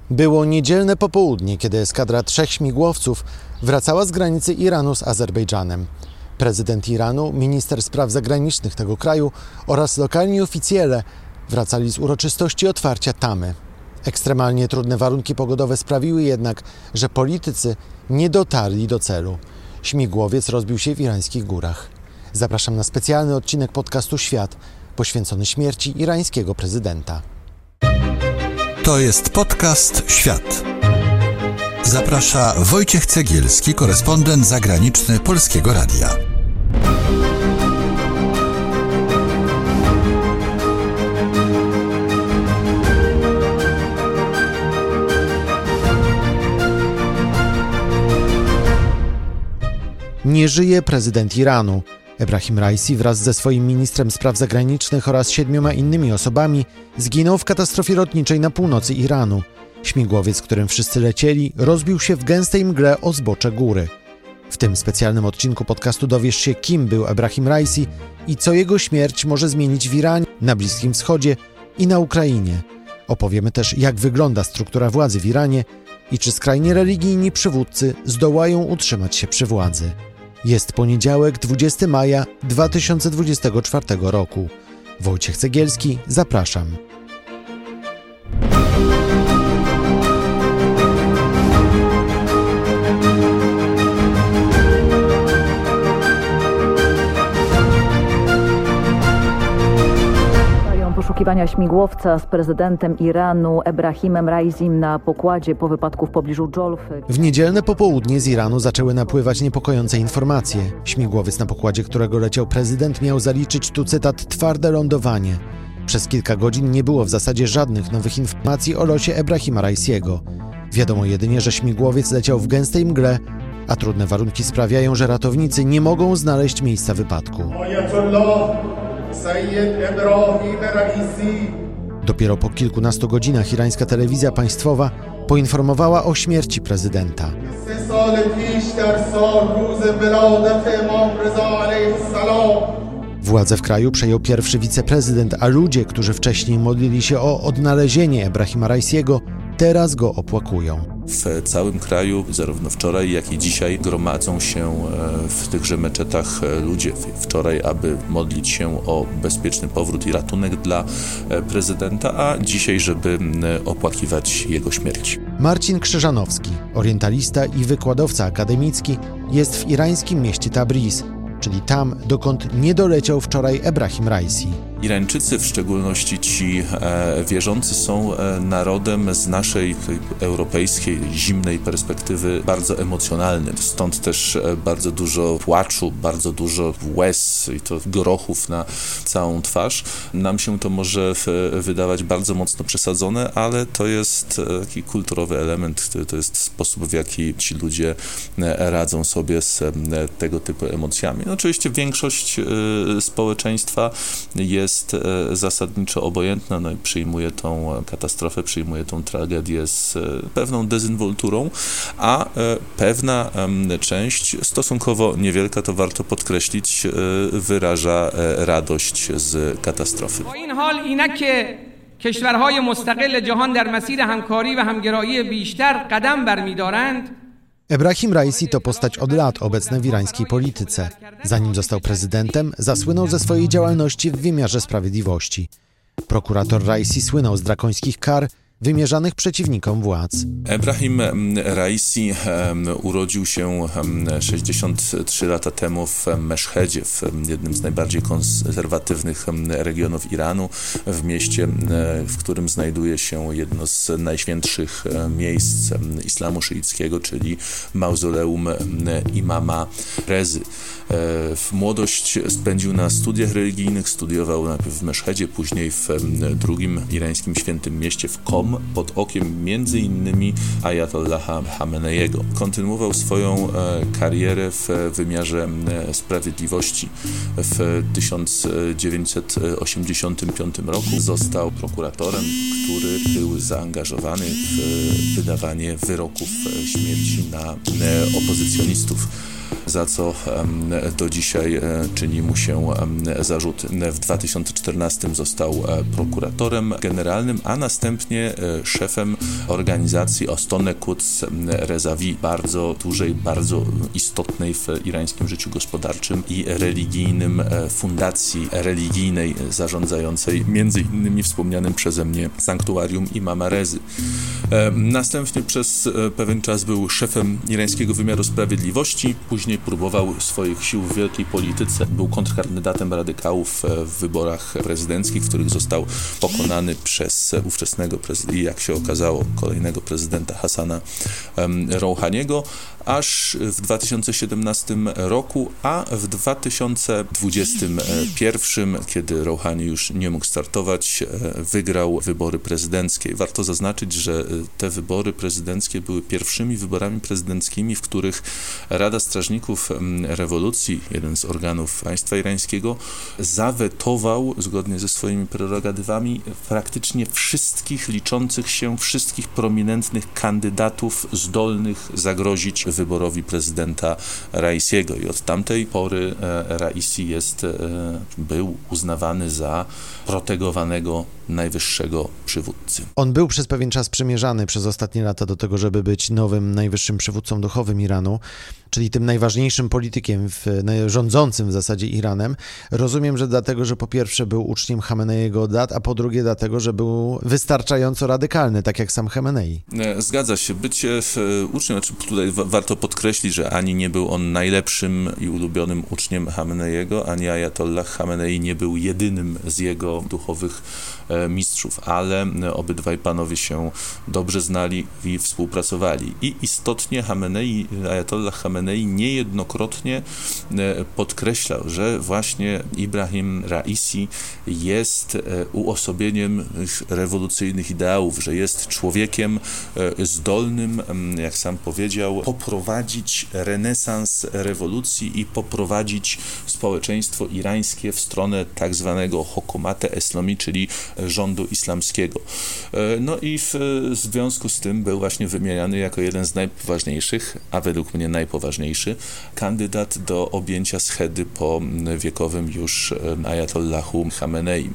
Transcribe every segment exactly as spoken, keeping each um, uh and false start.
Było niedzielne popołudnie, kiedy eskadra trzech śmigłowców wracała z granicy Iranu z Azerbejdżanem. Prezydent Iranu, minister spraw zagranicznych tego kraju oraz lokalni oficjele wracali z uroczystości otwarcia Tamy. Ekstremalnie trudne warunki pogodowe sprawiły jednak, że politycy nie dotarli do celu. Śmigłowiec rozbił się w irańskich górach. Zapraszam na specjalny odcinek podcastu Świat poświęcony śmierci irańskiego prezydenta. To jest podcast Świat. Zaprasza Wojciech Cegielski, korespondent zagraniczny Polskiego Radia. Nie żyje prezydent Iranu. Ebrahim Raisi wraz ze swoim ministrem spraw zagranicznych oraz siedmioma innymi osobami zginął w katastrofie lotniczej na północy Iranu. Śmigłowiec, którym wszyscy lecieli, rozbił się w gęstej mgle o zbocze góry. W tym specjalnym odcinku podcastu dowiesz się, kim był Ebrahim Raisi i co jego śmierć może zmienić w Iranie, na Bliskim Wschodzie i na Ukrainie. Opowiemy też, jak wygląda struktura władzy w Iranie i czy skrajnie religijni przywódcy zdołają utrzymać się przy władzy. Jest poniedziałek, dwudziestego maja dwa tysiące dwudziestego czwartego roku. Wojciech Cegielski, zapraszam. Poszukiwania śmigłowca z prezydentem Iranu Ebrahimem Raisim na pokładzie po wypadku w pobliżu Dżolfy. W niedzielne popołudnie z Iranu zaczęły napływać niepokojące informacje. Śmigłowiec, na pokładzie którego leciał prezydent, miał zaliczyć, tu cytat, twarde lądowanie. Przez kilka godzin nie było w zasadzie żadnych nowych informacji o losie Ebrahima Raisiego. Wiadomo jedynie, że śmigłowiec leciał w gęstej mgle, a trudne warunki sprawiają, że ratownicy nie mogą znaleźć miejsca wypadku. Dopiero po kilkunastu godzinach irańska telewizja państwowa poinformowała o śmierci prezydenta. Władzę w kraju przejął pierwszy wiceprezydent, a ludzie, którzy wcześniej modlili się o odnalezienie Ebrahima Raisiego, teraz go opłakują. W całym kraju, zarówno wczoraj, jak i dzisiaj, gromadzą się w tychże meczetach ludzie. Wczoraj, aby modlić się o bezpieczny powrót i ratunek dla prezydenta, a dzisiaj, żeby opłakiwać jego śmierć. Marcin Krzyżanowski, orientalista i wykładowca akademicki, jest w irańskim mieście Tabriz, czyli tam, dokąd nie doleciał wczoraj Ebrahim Raisi. Irańczycy, w szczególności ci e, wierzący, są e, narodem z naszej europejskiej, zimnej perspektywy bardzo emocjonalnym. Stąd też e, bardzo dużo płaczu, bardzo dużo łez i to grochów na całą twarz. Nam się to może w, wydawać bardzo mocno przesadzone, ale to jest taki kulturowy element, to jest sposób, w jaki ci ludzie radzą sobie z e, tego typu emocjami. No, oczywiście większość e, społeczeństwa jest jest zasadniczo obojętna, no i przyjmuje tą katastrofę, przyjmuje tą tragedię z pewną dezynwolturą, a pewna część, stosunkowo niewielka, to warto podkreślić, wyraża radość z katastrofy. کشورهای مستقل جهان در مسیر همکاری و همگرایی بیشتر قدم برمی‌دارند. Ebrahim Raisi to postać od lat obecna w irańskiej polityce. Zanim został prezydentem, zasłynął ze swojej działalności w wymiarze sprawiedliwości. Prokurator Raisi słynął z drakońskich kar wymierzanych przeciwnikom władz. Ebrahim Raisi um, urodził się um, sześćdziesiąt trzy lata temu w Meszhedzie, w jednym z najbardziej konserwatywnych um, regionów Iranu, w mieście, um, w którym znajduje się jedno z najświętszych um, miejsc um, islamu szyickiego, czyli mauzoleum um, imama Rezy. W młodość spędził na studiach religijnych, studiował najpierw w Meszhedzie, później w drugim irańskim świętym mieście, w Kom, pod okiem między innymi Ajatollaha Hameneiego. Kontynuował swoją karierę w wymiarze sprawiedliwości. W tysiąc dziewięćset osiemdziesiątym piątym roku został prokuratorem, który był zaangażowany w wydawanie wyroków śmierci na opozycjonistów. za co do dzisiaj czyni mu się zarzut. W dwa tysiące czternastym został prokuratorem generalnym, a następnie szefem organizacji Ostone Quds Rezavi, bardzo dużej, bardzo istotnej w irańskim życiu gospodarczym i religijnym fundacji religijnej zarządzającej między innymi wspomnianym przeze mnie sanktuarium Imama Rezy. Następnie przez pewien czas był szefem irańskiego wymiaru sprawiedliwości, później próbował swoich sił w wielkiej polityce, był kontrkandydatem radykałów w wyborach prezydenckich, w których został pokonany przez ówczesnego prezydenta i jak się okazało kolejnego prezydenta Hassana Rouhaniego, aż w dwa tysiące siedemnastym roku, a w dwa tysiące dwudziestym pierwszym, kiedy Rouhani już nie mógł startować, wygrał wybory prezydenckie. Warto zaznaczyć, że te wybory prezydenckie były pierwszymi wyborami prezydenckimi, w których Rada Strażników Rewolucji, jeden z organów państwa irańskiego, zawetował, zgodnie ze swoimi prerogatywami, praktycznie wszystkich liczących się, wszystkich prominentnych kandydatów zdolnych zagrozić wyborowi prezydenta Raisiego. I od tamtej pory Raisi jest, był uznawany za protegowanego najwyższego przywódcy. On był przez pewien czas przymierzany przez ostatnie lata do tego, żeby być nowym najwyższym przywódcą duchowym Iranu, czyli tym najważniejszym politykiem w, rządzącym w zasadzie Iranem. Rozumiem, że dlatego, że po pierwsze był uczniem Chameneiego od lat, a po drugie dlatego, że był wystarczająco radykalny, tak jak sam Chamenei. Zgadza się. Bycie uczniem, znaczy tutaj warto podkreślić, że ani nie był on najlepszym i ulubionym uczniem Chameneiego, ani Ajatollah Chamenei nie był jedynym z jego duchowych mistrzów, ale obydwaj panowie się dobrze znali i współpracowali. I istotnie Chamenei, Ajatollah Chamenei niejednokrotnie podkreślał, że właśnie Ibrahim Raisi jest uosobieniem rewolucyjnych ideałów, że jest człowiekiem zdolnym, jak sam powiedział, poprowadzić renesans rewolucji i poprowadzić społeczeństwo irańskie w stronę tak zwanego hokumate islami, czyli rządu islamskiego. No i w związku z tym był właśnie wymieniany jako jeden z najpoważniejszych, a według mnie najpoważniejszy, kandydat do objęcia schedy po wiekowym już Ajatollahu Chameneim.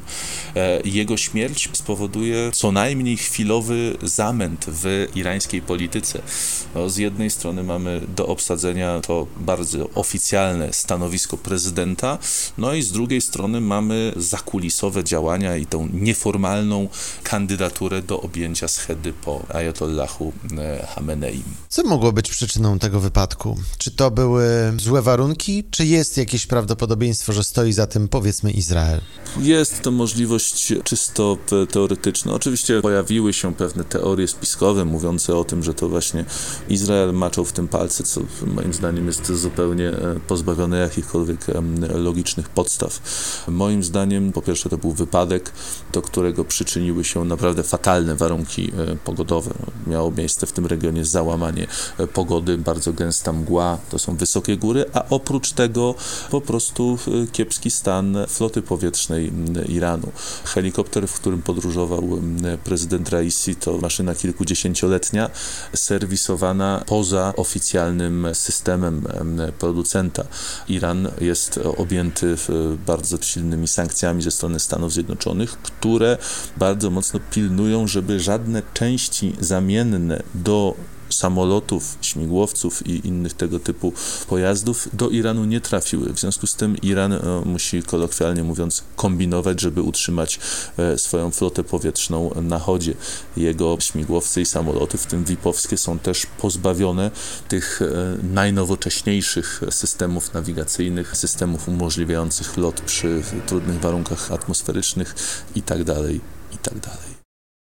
Jego śmierć spowoduje co najmniej chwilowy zamęt w irańskiej polityce. No, z jednej strony mamy do obsadzenia to bardzo oficjalne stanowisko prezydenta, no i z drugiej strony mamy zakulisowe działania i tą nieformalną kandydaturę do objęcia schedy po Ajatollahu Chameneim. Co mogło być przyczyną tego wypadku? Czy to były złe warunki, czy jest jakieś prawdopodobieństwo, że stoi za tym, powiedzmy, Izrael? Jest to możliwość czysto teoretyczna. Oczywiście pojawiły się pewne teorie spiskowe mówiące o tym, że to właśnie Izrael maczał w tym palce, co moim zdaniem jest zupełnie pozbawione jakichkolwiek logicznych podstaw. Moim zdaniem, po pierwsze, to był wypadek, do którego przyczyniły się naprawdę fatalne warunki pogodowe. Miało miejsce w tym regionie załamanie pogody, bardzo gęsta mgła, to są wysokie góry, a oprócz tego po prostu kiepski stan floty powietrznej Iranu. Helikopter, w którym podróżował prezydent Raisi, to maszyna kilkudziesięcioletnia, serwisowana poza oficjalnym systemem producenta. Iran jest objęty bardzo silnymi sankcjami ze strony Stanów Zjednoczonych, które bardzo mocno pilnują, żeby żadne części zamienne do samolotów, śmigłowców i innych tego typu pojazdów do Iranu nie trafiły. W związku z tym Iran e, musi, kolokwialnie mówiąc, kombinować, żeby utrzymać e, swoją flotę powietrzną na chodzie. Jego śmigłowce i samoloty, w tym vipowskie, są też pozbawione tych e, najnowocześniejszych systemów nawigacyjnych, systemów umożliwiających lot przy trudnych warunkach atmosferycznych i tak dalej, i tak dalej.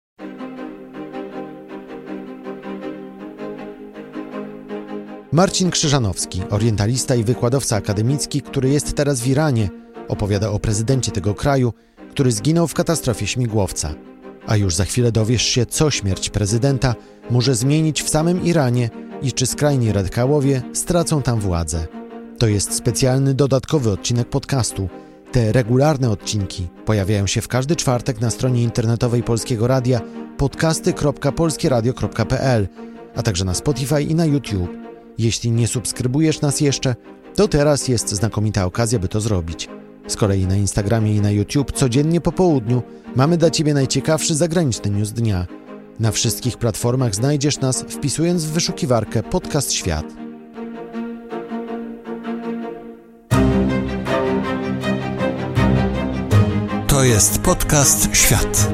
Marcin Krzyżanowski, orientalista i wykładowca akademicki, który jest teraz w Iranie, opowiada o prezydencie tego kraju, który zginął w katastrofie śmigłowca. A już za chwilę dowiesz się, co śmierć prezydenta może zmienić w samym Iranie i czy skrajni radykałowie stracą tam władzę. To jest specjalny, dodatkowy odcinek podcastu. Te regularne odcinki pojawiają się w każdy czwartek na stronie internetowej Polskiego Radia podcasty kropka polskieradio kropka p l, a także na Spotify i na YouTube. Jeśli nie subskrybujesz nas jeszcze, to teraz jest znakomita okazja, by to zrobić. Z kolei na Instagramie i na YouTube codziennie po południu mamy dla Ciebie najciekawszy zagraniczny news dnia. Na wszystkich platformach znajdziesz nas, wpisując w wyszukiwarkę Podcast Świat. To jest Podcast Świat.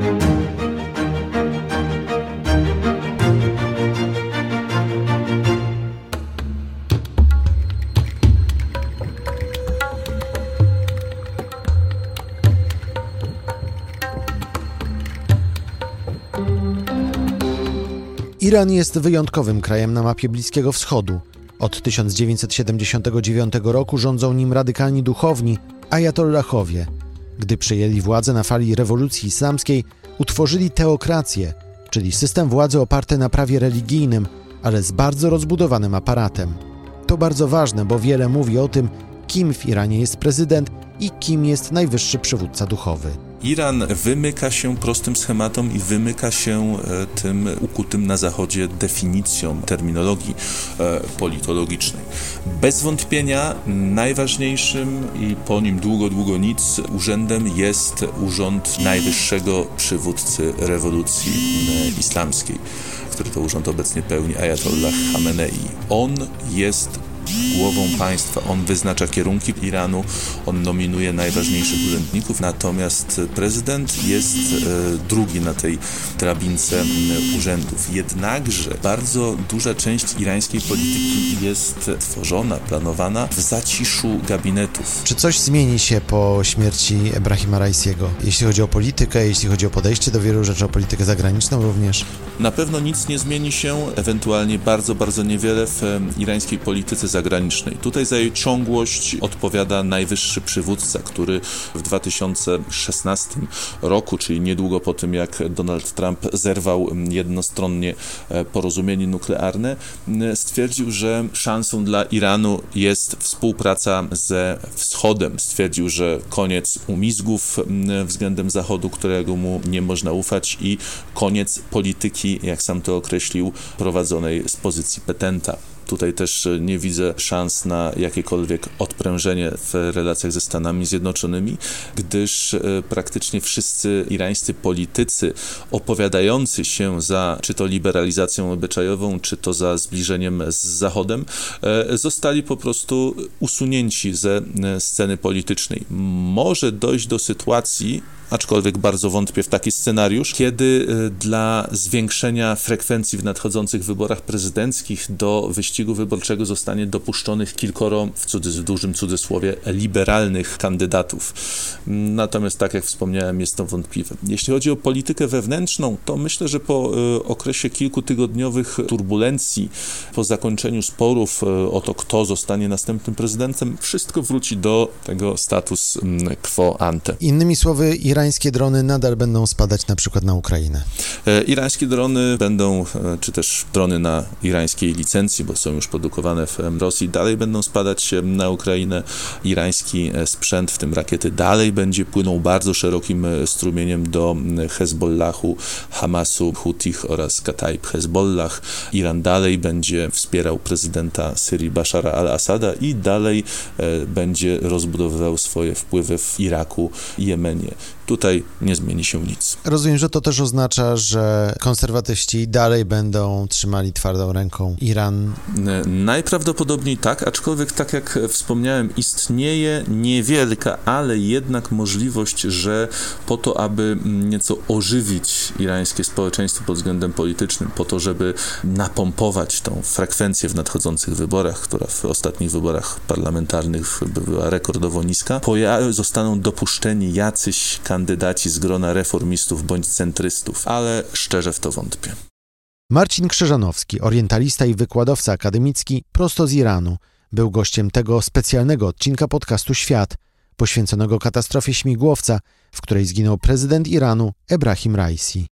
Iran jest wyjątkowym krajem na mapie Bliskiego Wschodu. Od tysiąc dziewięćset siedemdziesiątego dziewiątego roku rządzą nim radykalni duchowni, ajatollahowie. Gdy przejęli władzę na fali rewolucji islamskiej, utworzyli teokrację, czyli system władzy oparty na prawie religijnym, ale z bardzo rozbudowanym aparatem. To bardzo ważne, bo wiele mówi o tym, kim w Iranie jest prezydent i kim jest najwyższy przywódca duchowy. Iran wymyka się prostym schematom i wymyka się tym ukutym na Zachodzie definicjom terminologii politologicznej. Bez wątpienia najważniejszym i po nim długo, długo nic urzędem jest urząd najwyższego przywódcy rewolucji islamskiej, który to urząd obecnie pełni Ajatollah Chamenei. On jest głową państwa, on wyznacza kierunki Iranu, on nominuje najważniejszych urzędników, natomiast prezydent jest e, drugi na tej drabince urzędów. Jednakże bardzo duża część irańskiej polityki jest tworzona, planowana w zaciszu gabinetów. Czy coś zmieni się po śmierci Ebrahima Raisiego, jeśli chodzi o politykę, jeśli chodzi o podejście do wielu rzeczy, o politykę zagraniczną również? Na pewno nic nie zmieni się, ewentualnie bardzo, bardzo niewiele w irańskiej polityce zagranicznej. Tutaj za jej ciągłość odpowiada najwyższy przywódca, który w dwa tysiące szesnastym roku, czyli niedługo po tym, jak Donald Trump zerwał jednostronnie porozumienie nuklearne, stwierdził, że szansą dla Iranu jest współpraca ze Wschodem. Stwierdził, że koniec umizgów względem Zachodu, którego mu nie można ufać, i koniec polityki, jak sam to określił, prowadzonej z pozycji petenta. Tutaj też nie widzę szans na jakiekolwiek odprężenie w relacjach ze Stanami Zjednoczonymi, gdyż praktycznie wszyscy irańscy politycy opowiadający się za czy to liberalizacją obyczajową, czy to za zbliżeniem z Zachodem, zostali po prostu usunięci ze sceny politycznej. Może dojść do sytuacji, aczkolwiek bardzo wątpię w taki scenariusz, kiedy dla zwiększenia frekwencji w nadchodzących wyborach prezydenckich do wyścigu wyborczego zostanie dopuszczonych kilkoro, w, cudzys- w dużym cudzysłowie, liberalnych kandydatów. Natomiast, tak jak wspomniałem, jest to wątpliwe. Jeśli chodzi o politykę wewnętrzną, to myślę, że po y, okresie kilkutygodniowych turbulencji, po zakończeniu sporów y, o to, kto zostanie następnym prezydentem, wszystko wróci do tego status y, quo ante. Innymi słowy, irańskie drony nadal będą spadać na przykład na Ukrainę. E, irańskie drony będą, e, czy też drony na irańskiej licencji, bo są już produkowane w Rosji, dalej będą spadać na Ukrainę. Irański sprzęt, w tym rakiety, dalej będzie płynął bardzo szerokim strumieniem do Hezbollahu, Hamasu, Hutich oraz Kataib Hezbollah. Iran dalej będzie wspierał prezydenta Syrii Bashara al-Assada i dalej e, będzie rozbudowywał swoje wpływy w Iraku i Jemenie. Tutaj nie zmieni się nic. Rozumiem, że to też oznacza, że konserwatyści dalej będą trzymali twardą ręką Iran. Najprawdopodobniej tak, aczkolwiek tak jak wspomniałem, istnieje niewielka, ale jednak możliwość, że po to, aby nieco ożywić irańskie społeczeństwo pod względem politycznym, po to, żeby napompować tą frekwencję w nadchodzących wyborach, która w ostatnich wyborach parlamentarnych była rekordowo niska, poja- zostaną dopuszczeni jacyś kandydaci z grona reformistów bądź centrystów, ale szczerze w to wątpię. Marcin Krzyżanowski, orientalista i wykładowca akademicki prosto z Iranu, był gościem tego specjalnego odcinka podcastu Świat, poświęconego katastrofie śmigłowca, w której zginął prezydent Iranu Ebrahim Raisi.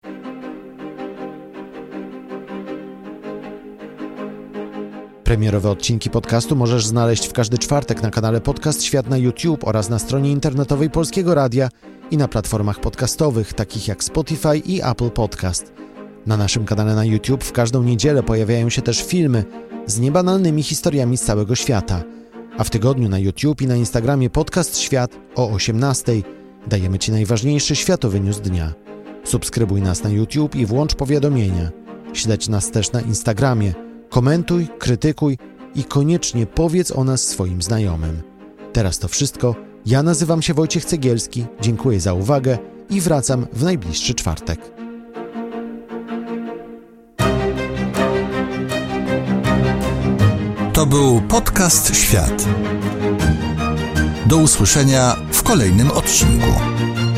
Premierowe odcinki podcastu możesz znaleźć w każdy czwartek na kanale Podcast Świat na YouTube oraz na stronie internetowej Polskiego Radia i na platformach podcastowych takich jak Spotify i Apple Podcast. Na naszym kanale na YouTube w każdą niedzielę pojawiają się też filmy, z niebanalnymi historiami z całego świata. A w tygodniu na YouTube i na Instagramie Podcast Świat o osiemnastej dajemy Ci najważniejszy światowy news dnia. Subskrybuj nas na YouTube i włącz powiadomienia. Śledź nas też na Instagramie. Komentuj, krytykuj i koniecznie powiedz o nas swoim znajomym. Teraz to wszystko. Ja nazywam się Wojciech Cegielski, dziękuję za uwagę i wracam w najbliższy czwartek. To był Podcast Świat. Do usłyszenia w kolejnym odcinku.